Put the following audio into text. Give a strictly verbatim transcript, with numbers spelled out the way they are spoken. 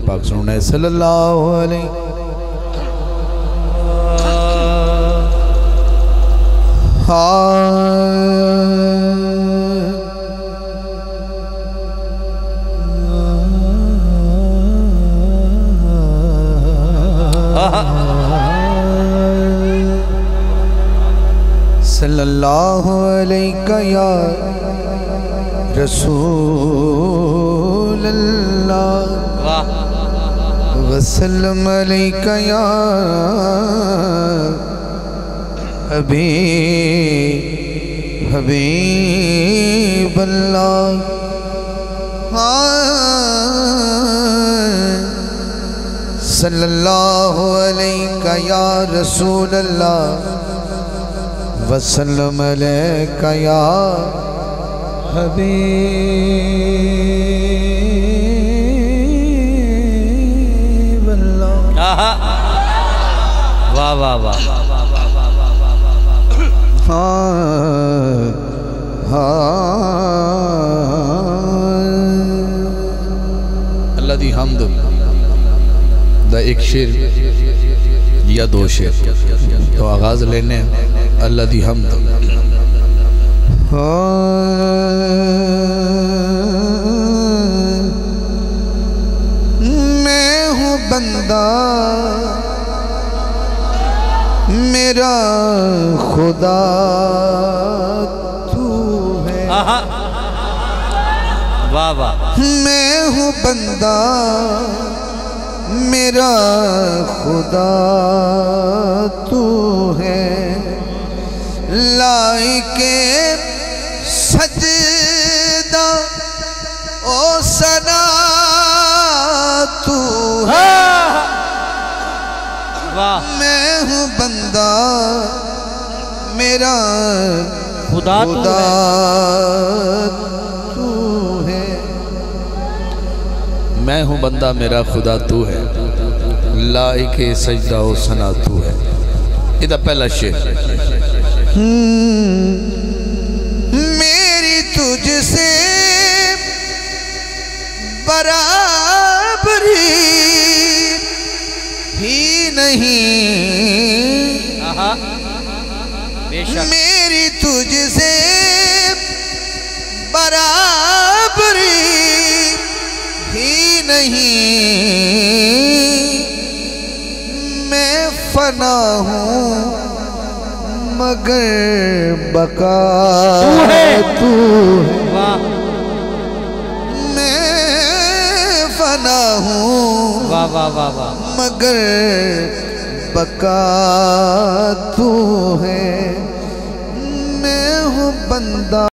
पाक सुनना सल्लल्लाहु अलैहि सल्लल्लाहु अलैका या रसूल अल्लाह वसल्लम अलैका या हबीब हबीब अल्लाह सल्लल्लाहु अलैका या रसूल अल्लाह वसल्लम अलैका या हबीब अल्लाह। वाह वाह वाह। हाँ अल्लाह दी हमद दा एक शेर या दो शेर तो आगाज लेने अल्लाह दी हमद। मैं हूँ बंदा मेरा खुदा तू है। वाह वाह। मैं हूँ बंदा मेरा खुदा तू है लाइके सजदा ओ सना तू है। वाह। मैं हूँ बंदा मेरा खुदा खुदा तू है। मैं हूँ बंदा मेरा खुदा तू है लाइके सजदा ओ सना तू है। इधर पहला शेर मेरी तुझसे बराबरी ही नहीं मेरी तुझसे बराबरी ही नहीं मैं फना हूँ मगर बका तू है। मैं फना हूँ वाह वाह वाह वाह मगर बका तू है। मैं हूँ बंदा